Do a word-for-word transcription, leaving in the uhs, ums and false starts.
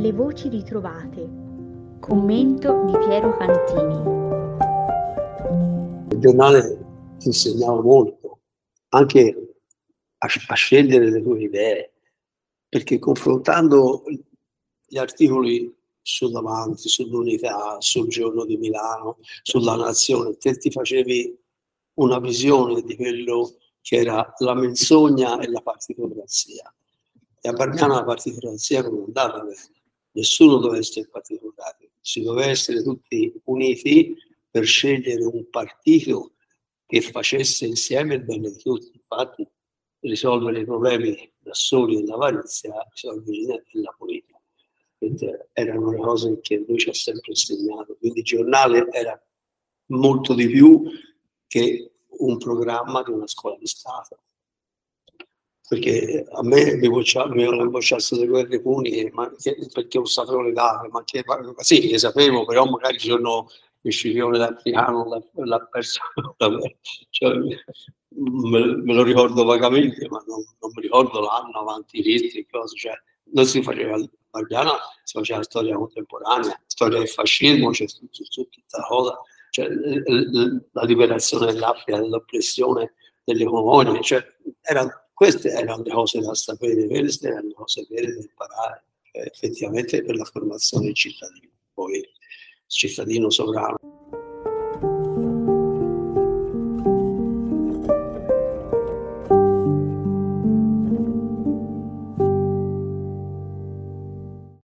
Le voci ritrovate. Commento di Piero Cantini. Il giornale ti insegnava molto, anche a, a scegliere le tue idee, perché confrontando gli articoli sull'Avanti, sull'Unità, sul Giorno di Milano, sulla Nazione, te ti facevi una visione di quello che era la menzogna e la partitocrazia. E a Barbiana la partitocrazia non andava bene, nessuno doveva essere partitocratico, si doveva essere tutti uniti per scegliere un partito che facesse insieme il bene di tutti. Infatti risolvere i problemi da soli e l'avarizia, risolvere la politica. Erano le cose che lui ci ha sempre insegnato. Quindi il giornale era molto di più che un programma di una scuola di Stato. Perché a me mi avevano bocciato le guerre puniche, ma che, perché non sapevo le date, ma che, sì, le sapevo, però magari il giorno il scipione d'Apriano l'ha perso, cioè, me, me lo ricordo vagamente, ma non, non mi ricordo l'anno avanti i rischi e cose, cioè non si faceva il Barbiana, si faceva la storia contemporanea, storia del fascismo, cioè tutta la cosa, cioè, la liberazione dell'Africa, dell'oppressione delle colonie, cioè era queste erano le cose da sapere, queste erano le cose vere da imparare, eh, effettivamente per la formazione dei cittadini, poi cittadino sovrano.